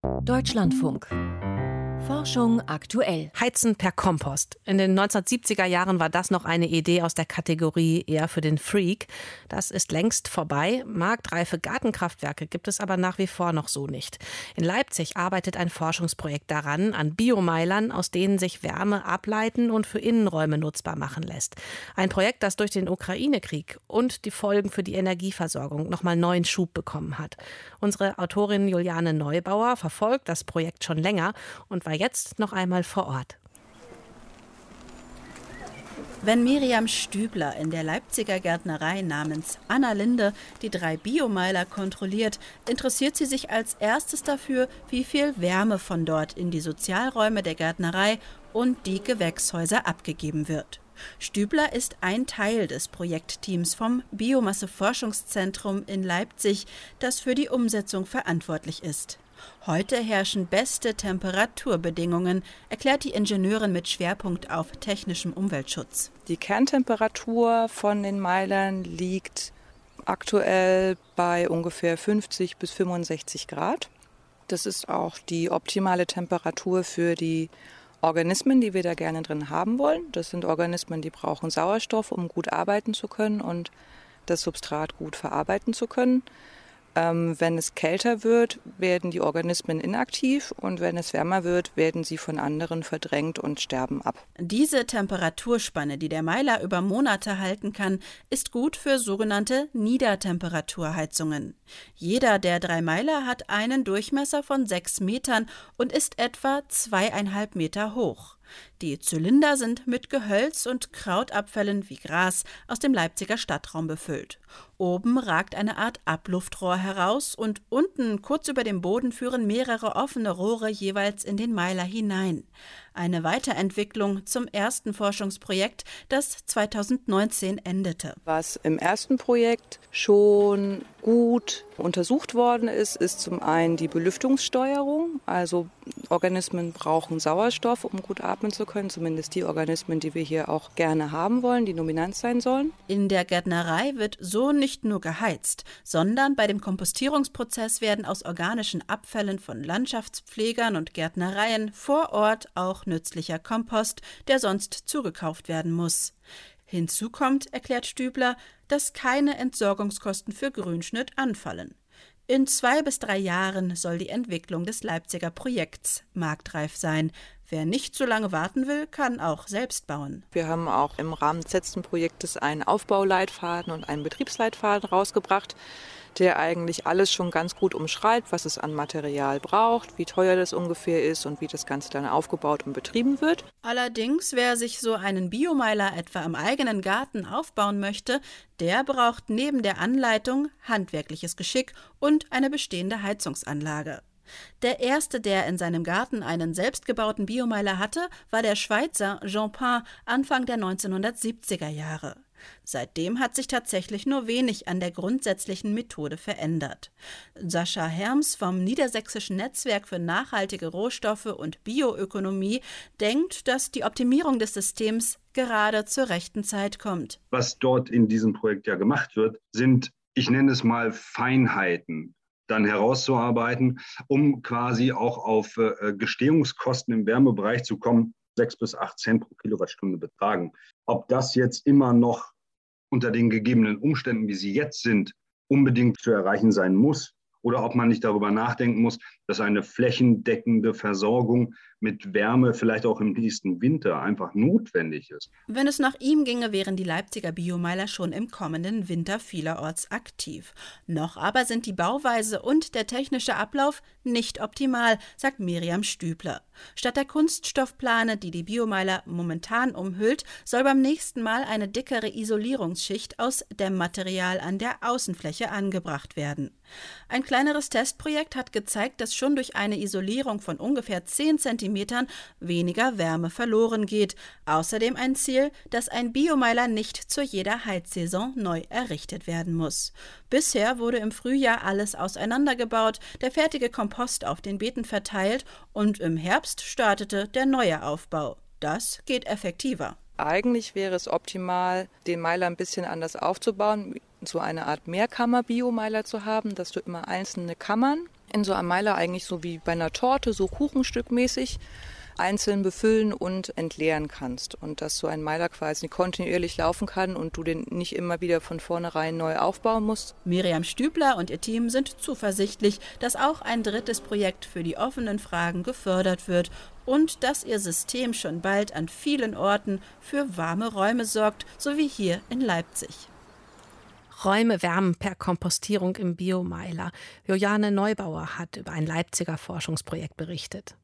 Deutschlandfunk. Forschung aktuell. Heizen per Kompost. In den 1970er Jahren war das noch eine Idee aus der Kategorie eher für den Freak. Das ist längst vorbei. Marktreife Gartenkraftwerke gibt es aber nach wie vor noch so nicht. In Leipzig arbeitet ein Forschungsprojekt daran, an Biomeilern, aus denen sich Wärme ableiten und für Innenräume nutzbar machen lässt. Ein Projekt, das durch den Ukraine-Krieg und die Folgen für die Energieversorgung nochmal neuen Schub bekommen hat. Unsere Autorin Juliane Neubauer verfolgt das Projekt schon länger und war jetzt noch einmal vor Ort. Wenn Miriam Stübler in der Leipziger Gärtnerei namens Anna Linde die 3 Biomeiler kontrolliert, interessiert sie sich als erstes dafür, wie viel Wärme von dort in die Sozialräume der Gärtnerei und die Gewächshäuser abgegeben wird. Stübler ist ein Teil des Projektteams vom Biomasseforschungszentrum in Leipzig, das für die Umsetzung verantwortlich ist. Heute herrschen beste Temperaturbedingungen, erklärt die Ingenieurin mit Schwerpunkt auf technischem Umweltschutz. Die Kerntemperatur von den Meilern liegt aktuell bei ungefähr 50 bis 65 Grad. Das ist auch die optimale Temperatur für die Organismen, die wir da gerne drin haben wollen. Das sind Organismen, die brauchen Sauerstoff, um gut arbeiten zu können und das Substrat gut verarbeiten zu können. Wenn es kälter wird, werden die Organismen inaktiv und wenn es wärmer wird, werden sie von anderen verdrängt und sterben ab. Diese Temperaturspanne, die der Meiler über Monate halten kann, ist gut für sogenannte Niedertemperaturheizungen. Jeder der 3 Meiler hat einen Durchmesser von 6 Metern und ist etwa 2,5 Meter hoch. Die Zylinder sind mit Gehölz und Krautabfällen wie Gras aus dem Leipziger Stadtraum befüllt. Oben ragt eine Art Abluftrohr heraus und unten, kurz über dem Boden, führen mehrere offene Rohre jeweils in den Meiler hinein. Eine Weiterentwicklung zum ersten Forschungsprojekt, das 2019 endete. Was im ersten Projekt schon gut untersucht worden ist, ist zum einen die Belüftungssteuerung. Also Organismen brauchen Sauerstoff, um gut atmen zu können, zumindest die Organismen, die wir hier auch gerne haben wollen, die dominant sein sollen. In der Gärtnerei wird so nicht nur geheizt, sondern bei dem Kompostierungsprozess werden aus organischen Abfällen von Landschaftspflegern und Gärtnereien vor Ort auch nützlicher Kompost, der sonst zugekauft werden muss. Hinzu kommt, erklärt Stübler, dass keine Entsorgungskosten für Grünschnitt anfallen. In 2 bis 3 Jahren soll die Entwicklung des Leipziger Projekts marktreif sein. Wer nicht so lange warten will, kann auch selbst bauen. Wir haben auch im Rahmen des letzten Projektes einen Aufbauleitfaden und einen Betriebsleitfaden rausgebracht, der eigentlich alles schon ganz gut umschreibt, was es an Material braucht, wie teuer das ungefähr ist und wie das Ganze dann aufgebaut und betrieben wird. Allerdings, wer sich so einen Biomeiler etwa im eigenen Garten aufbauen möchte, der braucht neben der Anleitung handwerkliches Geschick und eine bestehende Heizungsanlage. Der erste, der in seinem Garten einen selbstgebauten Biomeiler hatte, war der Schweizer Jean Pain Anfang der 1970er Jahre. Seitdem hat sich tatsächlich nur wenig an der grundsätzlichen Methode verändert. Sascha Herms vom Niedersächsischen Netzwerk für nachhaltige Rohstoffe und Bioökonomie denkt, dass die Optimierung des Systems gerade zur rechten Zeit kommt. Was dort in diesem Projekt ja gemacht wird, sind, ich nenne es mal Feinheiten, dann herauszuarbeiten, um quasi auch auf Gestehungskosten im Wärmebereich zu kommen, 6 bis 8 Cent pro Kilowattstunde betragen. Ob das jetzt immer noch unter den gegebenen Umständen, wie sie jetzt sind, unbedingt zu erreichen sein muss, oder ob man nicht darüber nachdenken muss, dass eine flächendeckende Versorgung mit Wärme vielleicht auch im nächsten Winter einfach notwendig ist. Wenn es nach ihm ginge, wären die Leipziger Biomeiler schon im kommenden Winter vielerorts aktiv. Noch aber sind die Bauweise und der technische Ablauf nicht optimal, sagt Miriam Stübler. Statt der Kunststoffplane, die die Biomeiler momentan umhüllt, soll beim nächsten Mal eine dickere Isolierungsschicht aus Dämmmaterial an der Außenfläche angebracht werden. Ein kleineres Testprojekt hat gezeigt, dass schon durch eine Isolierung von ungefähr 10 Zentimetern weniger Wärme verloren geht. Außerdem ein Ziel, dass ein Biomeiler nicht zu jeder Heizsaison neu errichtet werden muss. Bisher wurde im Frühjahr alles auseinandergebaut, der fertige Kompost auf den Beeten verteilt und im Herbst startete der neue Aufbau. Das geht effektiver. Eigentlich wäre es optimal, den Meiler ein bisschen anders aufzubauen, so eine Art Mehrkammer-Biomeiler zu haben, dass du immer einzelne Kammern in so einem Meiler eigentlich so wie bei einer Torte, so kuchenstückmäßig, einzeln befüllen und entleeren kannst. Und dass so ein Meiler quasi kontinuierlich laufen kann und du den nicht immer wieder von vornherein neu aufbauen musst. Miriam Stübler und ihr Team sind zuversichtlich, dass auch ein drittes Projekt für die offenen Fragen gefördert wird und dass ihr System schon bald an vielen Orten für warme Räume sorgt, so wie hier in Leipzig. Räume wärmen per Kompostierung im Biomeiler. Juliane Neubauer hat über ein Leipziger Forschungsprojekt berichtet.